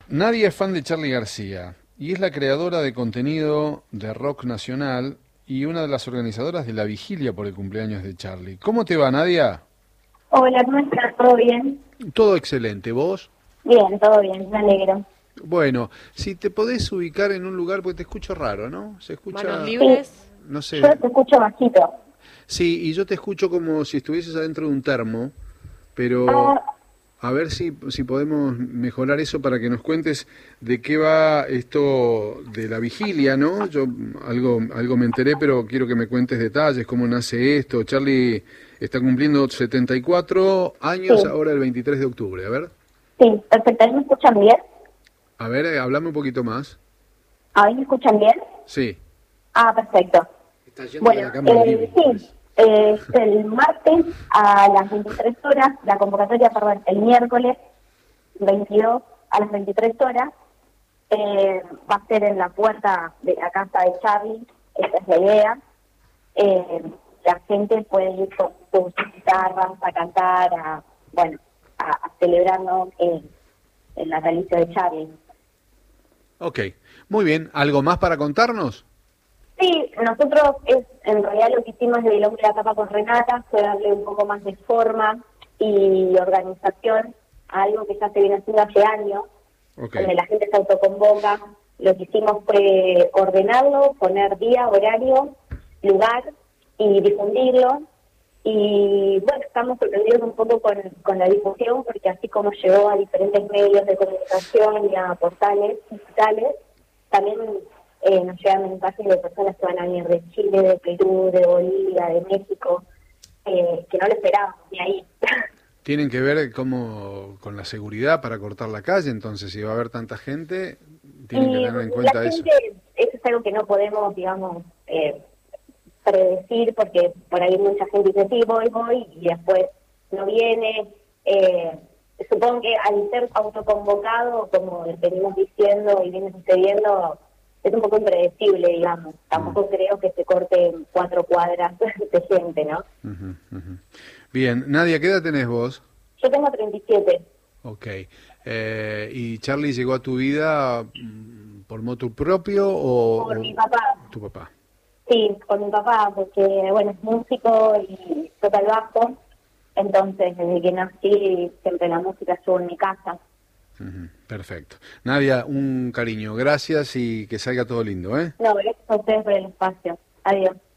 Nadia es fan de Charly García y es la creadora de contenido de rock nacional y una de las organizadoras de la vigilia por el cumpleaños de Charly. ¿Cómo te va, Nadia? Hola, ¿cómo estás? ¿Todo bien? Todo excelente, ¿vos? Bien, todo bien, me alegro. Bueno, si te podés ubicar en un lugar, porque te escucho raro, ¿no? Se Manos escucha, Sí, libres. no yo sé. te escucho bajito. Sí, y yo te escucho como si estuvieses adentro de un termo, pero Ah, a ver si podemos mejorar eso para que nos cuentes de qué va esto de la vigilia, ¿no? Yo algo me enteré, pero quiero que me cuentes detalles, cómo nace esto. Charly está cumpliendo 74 años sí, ahora el 23 de octubre. sí, perfecto. ¿Ahí me escuchan bien? Hablame un poquito más. ¿Ahí me escuchan bien? Sí. Ah, perfecto. Está yendo de Bueno, la cama al living, sí, parece. es el martes a las 23 horas, la convocatoria, perdón, el miércoles 22 a las 23 horas, va a ser en la puerta de la casa de Charly, esa es la idea. Eh, la gente puede ir con sus guitarras a cantar, a celebrarnos el natalicio de Charlie. Ok, muy bien. ¿Algo más para contarnos? Sí, nosotros en realidad lo que hicimos de El hombre de la tapa con Renata fue darle un poco más de forma y organización a algo que ya se viene haciendo hace años, Ok. donde la gente se autoconvoca. Lo que hicimos fue ordenarlo, poner día, horario, lugar y difundirlo. Y bueno, estamos sorprendidos un poco con la difusión, porque así como llegó a diferentes medios de comunicación y a portales digitales, también nos llegan mensajes de personas que van a venir de Chile, de Perú, de Bolivia, de México, que no lo esperábamos ni ahí. Tienen que ver cómo con la seguridad para cortar la calle, entonces si va a haber tanta gente, tienen que Y tener en la cuenta eso. gente, eso es algo que no podemos, digamos, predecir, porque por ahí mucha gente dice, sí, voy, y después no viene. Supongo que al ser autoconvocado, como venimos diciendo y viene sucediendo, es un poco impredecible, digamos. Mm, Tampoco creo que se corten 4 cuadras de gente, ¿no? ujú, ujú. Bien, Nadia, ¿qué edad tenés vos? Yo tengo 37. Ok. ¿Y Charly llegó a tu vida por motu propio Por o mi papá, tu papá? sí, por mi papá, porque, bueno, es músico y toca el bajo. Entonces, desde que nací, siempre la música estuvo en mi casa. Ujú, perfecto. Nadia, un cariño, gracias y que salga todo lindo, ¿eh? No, gracias a ustedes por el espacio. Adiós.